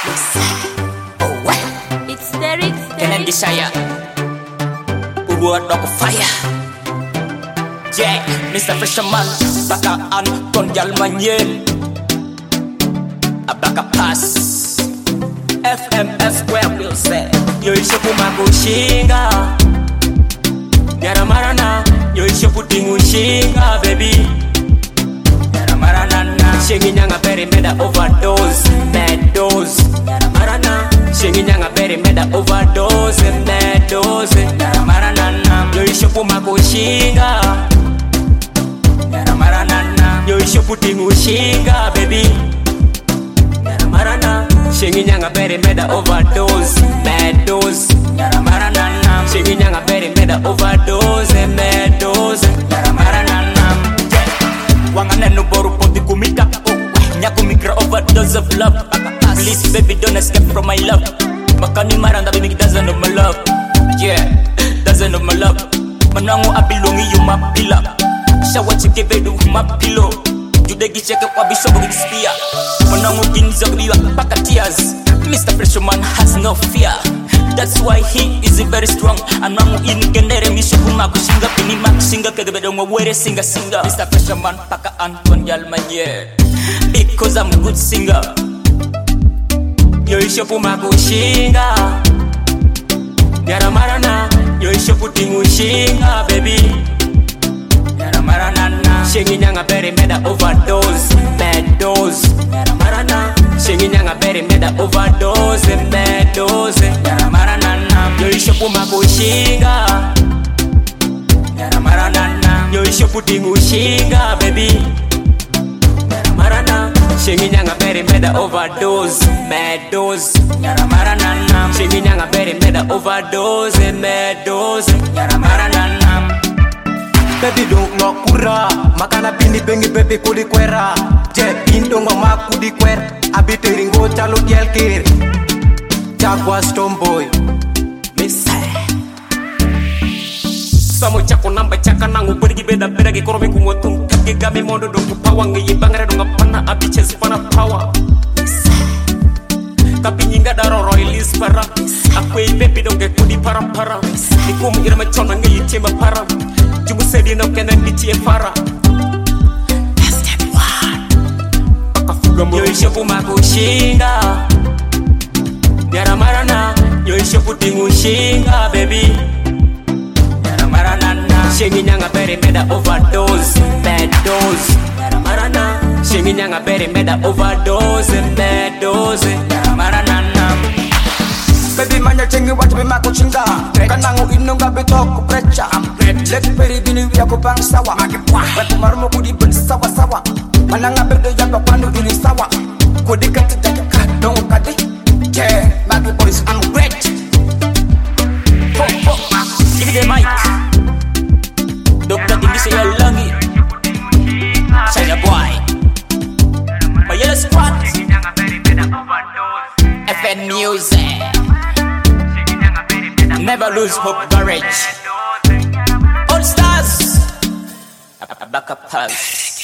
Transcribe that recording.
It's Derek. Kennedy Shire. Word of fire. Yeah, Mr. Fisherman. Baka Anton Jalmanyel. Abaka Pass. FMS where we'll say. Yo ishopu makushinga. Yara marana. Yo ishopu tingushinga, baby. Yara marana na. Shingi nyanga berry meda overdose. Mad dose. Yara marana. Shingi nyanga berry meda overdose. Mad dose. Yara marana na. Yo ishopu makushinga. Yara marana na. Yo ishopu tingushinga, baby. Yara marana. Shingi nyanga berry meda overdose. Mad dose. Yara marana na. Shingi nyanga berry meda overdose. Mad dose. Yara marana na. Wangana no boru ponti kumita. Nyaku mikra overdose of love. Please baby don't escape from my love. Makani maranda baby doesn't know my love. Yeah, doesn't know my love. Manangu abilongi you my pillar. Shawa chike bedu my pillow. Judegi cheke kwa bishobo gidspia. Manangu dinzo gbiwa paka tears. Mr. Fisherman has no fear. That's why he is very strong. Anangu ingendere mishobu makushinga. Pini makushinga kegebedo mwere singa. Mr. Fisherman paka Anton Jalmanyel. Because I'm a good singer. Yo ishopu makushinga. Yara marana. Yo ishopu tingushinga, baby. Yara marana na. Shingi nyanga berry meda overdose. Mad dose. Yara marana. Shingi nyanga berry meda overdose. Mad dose. Yara marana na. Yo ishopu makushinga. Yara marana na. Yo ishopu tingushinga, baby. Yara marana. Shingi nyanga berry meda overdose. Mad dose. Yara marana na. Shingi nyanga berry meda overdose. Mad dose. Yara marana na. Baby don't ngokura makana pini bengi baby kudi kwera je pindo ngoma kudi kwer abite ringo chalo dielkir Jaguar Tomboy Missai Samo chako namba chaka nangu pergi beda beda ke korobe kumotung kake game mondo do kupawang ye bangare do ngapana abiche sifana power Tapi nyinga daro royalist para Akwe baby do ke kudi para Nikum irama chona ngi chemba para Jumu sedi no kenen bichi e fara Step 1 Pakafuga mo Yo ishopu makushinga Yara marana Yo ishopu tingushinga baby Yara marana na Shingi nyanga berry meda overdose Mad dose Yara marana Shingi nyanga berry meda overdose Mad dose Yara marana na Baby manya chengi watu bima kuchinga Kanangu inunga bitoku precha Lek peri bini wia kupang sawa Weku marumo kudi ben sawa sawa Mananga bedo yamba kwanu ili sawa Kudi kati jaki kadongo kadi Yeah, Maggie boys I'm great Give me the mic Dr. Tinggi saya lagi Saya boy My yellow squad FN Music Never lose hope garage All stars Abaka Pass